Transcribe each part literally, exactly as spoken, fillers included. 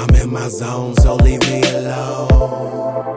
I'm in my zone, so leave me alone.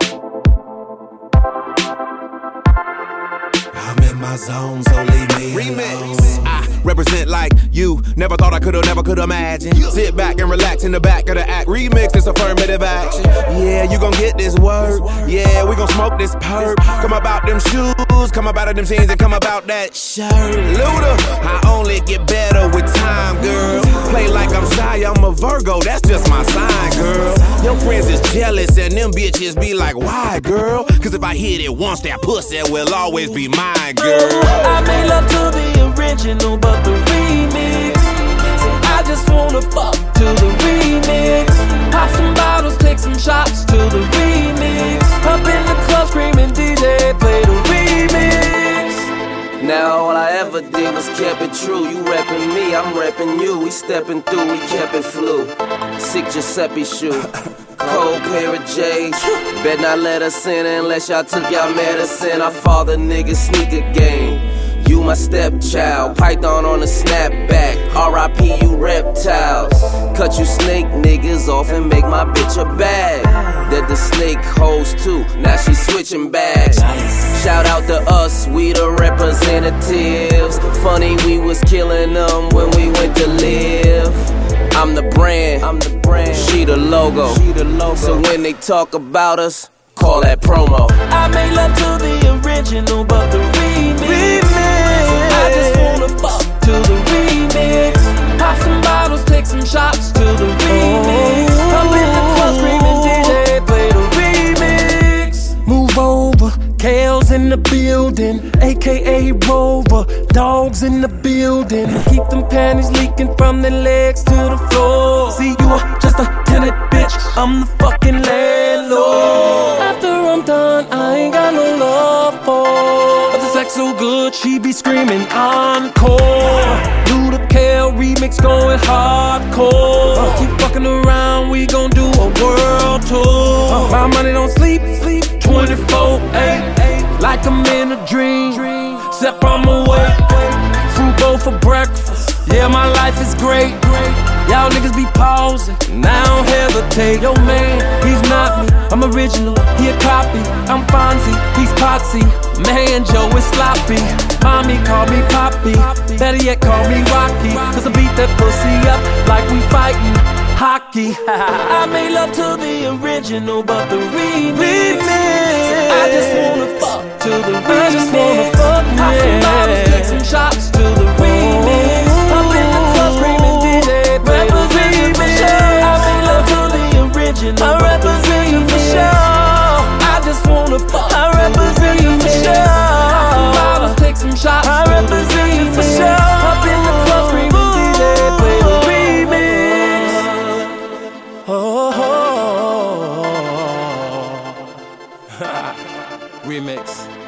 I'm in my zone, so leave me alone. Remix. I represent like you. Never thought I could've, never could imagine. Sit back and relax in the back of the act. Remix this affirmative action. Yeah, you gon' get this word. Yeah, we gon' smoke this perp. Come about them shoes, come about them jeans, and come about that shirt. Luda, I only get better with time, girl. Play like I'm shy, I'm a Virgo, that's just my sign, girl. Your friends is jealous and them bitches be like, why, girl? Cause if I hit it once, that pussy will always be mine, girl. I made love to the original, but the remix, I just wanna fuck to the remix. Pop some bottles, take some shots to the remix. Up in the club screaming, D J, play the remix. Now all I ever did was kept it true. You reppin' me, I'm reppin' you. We steppin' through, we kept it flu. Sick Giuseppe shoe, cold pair of J's. Bet not let us in unless y'all took y'all medicine. I father niggas sneaker game. You my stepchild, Python on a snapback. R I P you reptiles. Cut you snake niggas off and make my bitch a bag. That the snake hoes too, now she switching bags. Shout out to us, we the representatives. Funny we was killing them when we went to live. I'm the brand, I'm the brand. She the logo. She the logo. So when they talk about us, call that promo. I made love to the original, but the remix, I just wanna fuck to the remix. Pop some bottles, take some shots to the remix. Up in the club screaming, D J, play the remix. Move over, Kale's in the building, A K A Rover. Dogs in the building, keep them panties leaking from their legs to the floor. See, you are just a tenant, bitch, I'm the fucking landlord. After I'm done, I ain't got no love for. But the sex so good, she be screaming encore. Luda Kale remix going hardcore. Keep fucking around, we gon' do a world tour. My money don't sleep, sleep twenty-four eight. Like I'm in a dream, except I'm awake. Fruit bowl for breakfast, yeah, my life is great. Y'all niggas be pausing, and I don't hesitate. Yo man, he's not me, I'm original, he a copy. I'm Fonzie, he's Potsy, man Joe is sloppy. Mommy call me Poppy, better yet call me Rocky. Cause I beat that pussy up like we fighting hockey. I made love to the original, but the remix, I just wanna fuck to the remix. I just wanna fuck, pop some bottles, take some shots to the remix. Up in the club screaming, D J, play the remix. I made love to the original, I represent you for sure. I just wanna fuck, I represent you for sure. Pop some bottles, take some shots, I represent you for sure. Up in the club screaming, D J, play the remix. Oh, oh, oh, oh. Remix.